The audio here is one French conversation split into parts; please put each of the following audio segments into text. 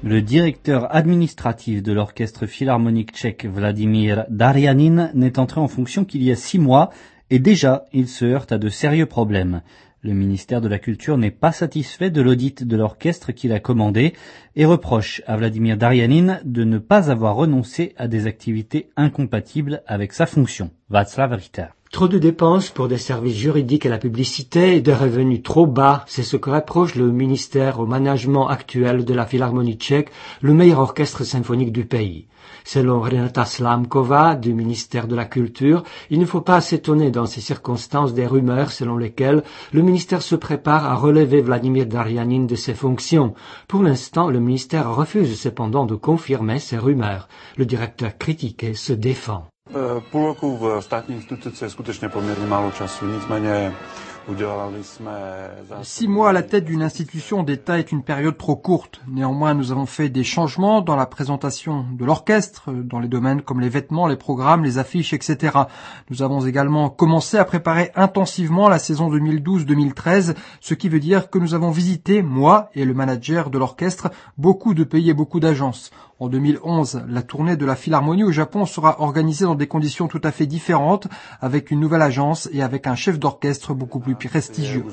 Le directeur administratif de l'orchestre philharmonique tchèque Vladimír Darjanin n'est entré en fonction qu'il y a 6 mois et déjà il se heurte à de sérieux problèmes. Le ministère de la Culture n'est pas satisfait de l'audit de l'orchestre qu'il a commandé et reproche à Vladimír Darjanin de ne pas avoir renoncé à des activités incompatibles avec sa fonction. Václav Richter. Trop de dépenses pour des services juridiques et la publicité et des revenus trop bas, c'est ce que reproche le ministère au management actuel de la Philharmonie tchèque, le meilleur orchestre symphonique du pays. Selon Renata Slámková du ministère de la Culture, il ne faut pas s'étonner dans ces circonstances des rumeurs selon lesquelles le ministère se prépare à relever Vladimír Darjanin de ses fonctions. Pour l'instant, le ministère refuse cependant de confirmer ces rumeurs. Le directeur critiqué se défend. Půl roku v státní instituci je skutečně poměrně málo času, nicméně udělali jsme... 6 mois à la tête d'une institution d'État est une période trop courte. Néanmoins, nous avons fait des changements dans la présentation de l'orchestre, dans les domaines comme les vêtements, les programmes, les affiches, etc. Nous avons également commencé à préparer intensivement la saison 2012-2013, ce qui veut dire que nous avons visité, moi et le manager de l'orchestre, beaucoup de pays et beaucoup d'agences. En 2011, la tournée de la Philharmonie au Japon sera organisée dans des conditions tout à fait différentes, avec une nouvelle agence et avec un chef d'orchestre beaucoup plus prestigieux.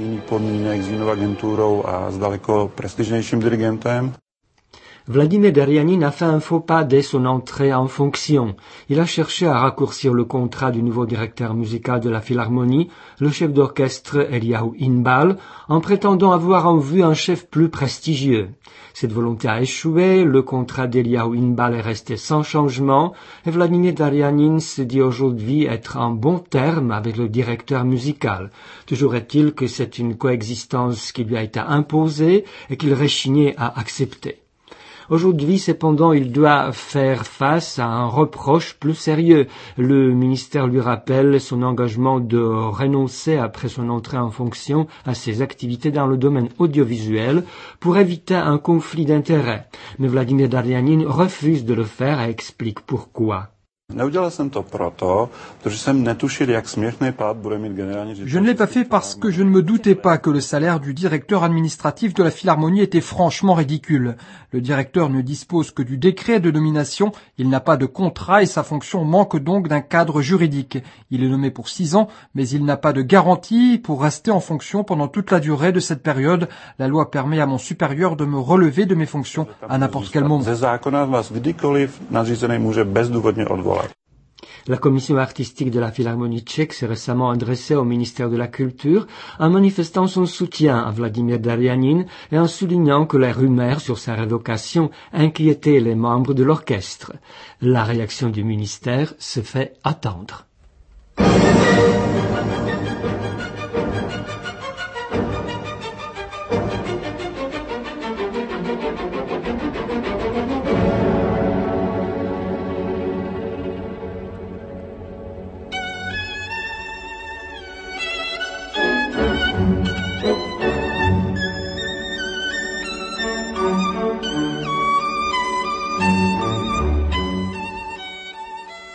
Vladimír Darjanin a fait un faux pas dès son entrée en fonction. Il a cherché à raccourcir le contrat du nouveau directeur musical de la Philharmonie, le chef d'orchestre Eliyahu Inbal, en prétendant avoir en vue un chef plus prestigieux. Cette volonté a échoué, le contrat d'Eliyahu Inbal est resté sans changement, et Vladimír Darjanin se dit aujourd'hui être en bon terme avec le directeur musical. Toujours est-il que c'est une coexistence qui lui a été imposée et qu'il réchignait à accepter. Aujourd'hui, cependant, il doit faire face à un reproche plus sérieux. Le ministère lui rappelle son engagement de renoncer après son entrée en fonction à ses activités dans le domaine audiovisuel pour éviter un conflit d'intérêts. Mais Vladimír Darjanin refuse de le faire et explique pourquoi. Je ne l'ai pas fait parce que je ne me doutais pas que le salaire du directeur administratif de la Philharmonie était franchement ridicule. Le directeur ne dispose que du décret de nomination, il n'a pas de contrat et sa fonction manque donc d'un cadre juridique. Il est nommé pour 6 ans, mais il n'a pas de garantie pour rester en fonction pendant toute la durée de cette période. La loi permet à mon supérieur de me relever de mes fonctions à n'importe quel moment. La commission artistique de la Philharmonie tchèque s'est récemment adressée au ministère de la Culture en manifestant son soutien à Vladimír Darjanin et en soulignant que les rumeurs sur sa révocation inquiétaient les membres de l'orchestre. La réaction du ministère se fait attendre.